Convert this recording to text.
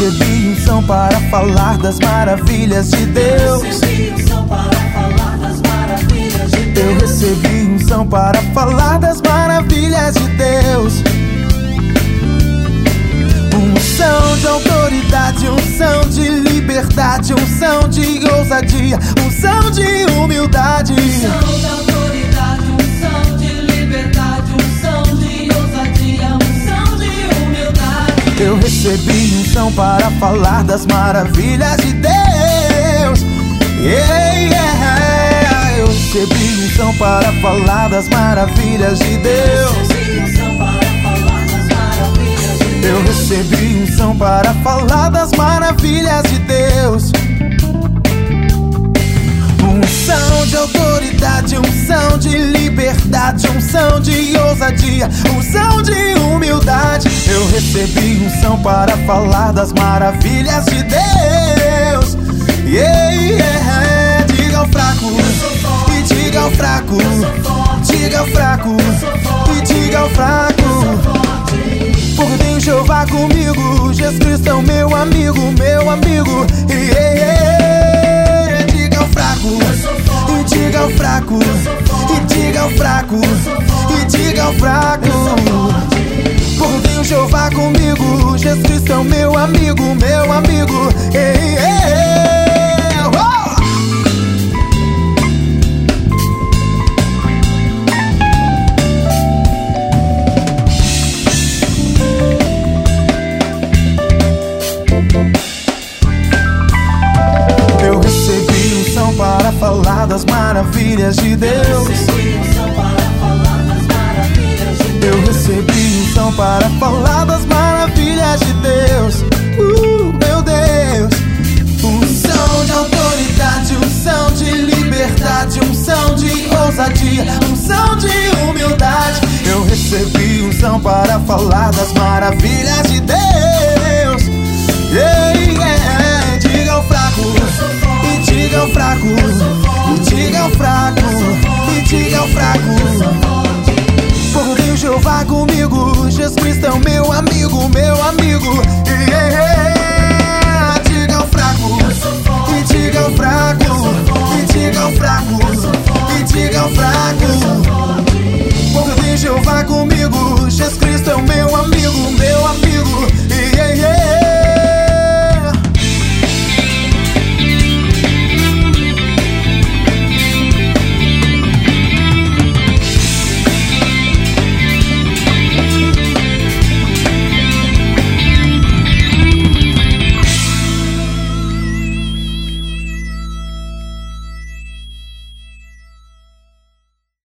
recebi unção para falar das maravilhas de Deus. Eu recebi unção para falar das maravilhas de Deus. Unção de autoridade, unção de liberdade, unção de ousadia, unção de humildade. Unção de autoridade, unção de liberdade, unção de ousadia, unção de humildade. Eu recebi unção para falar das maravilhas de Deus. Eu recebi unção para falar das maravilhas de Deus. Eu recebi unção para falar das maravilhas de Deus. Unção de autoridade, unção de liberdade, unção de ousadia, unção de humildade. Eu recebi unção para falar das maravilhas de Deus. Diga ao fraco, e diga ao fraco, diga ao fraco, e diga ao fraco. Porque tem Jeová comigo, Jesus Cristo é o meu amigo, meu amigo. Diga ao fraco, e diga ao fraco, e diga ao fraco, e diga ao fraco. Porque tem Jeová comigo, Jesus Cristo é o meu amigo, meu amigo. Eu recebi unção para falar das maravilhas de Deus. Eu recebi unção para falar das maravilhas de Deus. Meu Deus. Unção de autoridade, unção de liberdade, unção de ousadia, unção de humildade. Eu recebi unção para falar das maravilhas de Deus. Diga ao fraco, e diga ao fraco, e diga ao fraco, e diga ao fraco. Porque tem Jeová comigo, Jesus Cristo é o meu amigo, meu amigo. Diga ao fraco, e diga ao fraco, e diga ao fraco, e diga ao fraco.